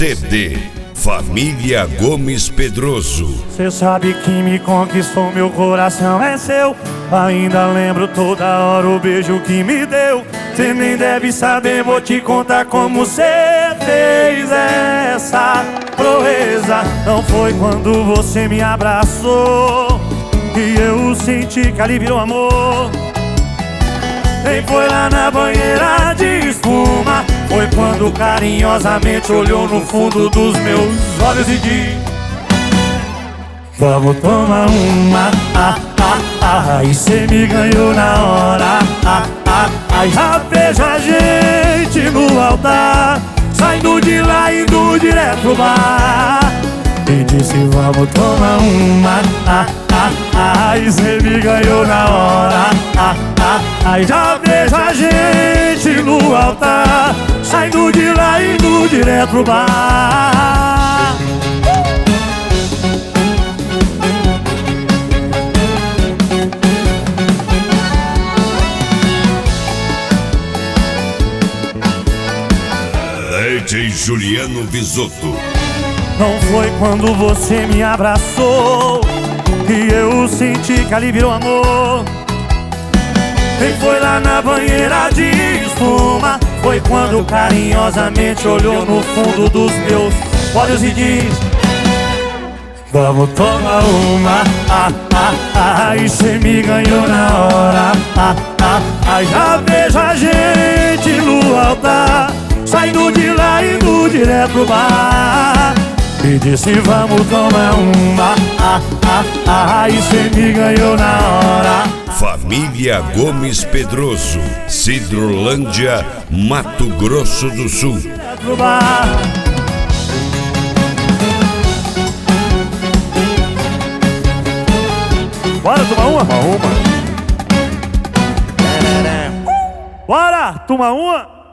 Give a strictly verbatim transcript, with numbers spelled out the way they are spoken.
C D Família Gomes Pedroso. Cê sabe que me conquistou, meu coração é seu. Ainda lembro toda hora o beijo que me deu. Cê nem deve saber, vou te contar como cê fez essa proeza. Não foi quando você me abraçou que eu senti que ali virou amor. Nem foi lá na banheira de espuma, foi quando carinhosamente olhou no fundo dos meus olhos e disse: vamos tomar uma, ah, ah, ah. E cê me ganhou na hora, ah, ah, ah. Já vejo a gente no altar, saindo de lá e indo direto pro bar. E disse vamos tomar uma, ah, ah, ah. E cê me ganhou na hora, ah, ah, ah. Já vejo a gente no altar, saindo de lá e indo direto pro bar. D J Juliano Visotto. Não foi quando você me abraçou que eu senti que ali virou amor. Nem foi lá na banheira de espuma, foi quando carinhosamente olhou no fundo dos meus olhos e disse: vamos tomar uma, ah, ah, ah. E cê me ganhou na hora, ah, ah, ah. Já vejo a gente no altar, saindo de lá e indo direto pro bar. E disse vamos tomar uma, ah, ah, ah. E cê me ganhou na hora. Família Gomes Pedroso, Cidrolândia, Mato Grosso do Sul. Bora tomar uma? Uma, uma. Bora tomar uma?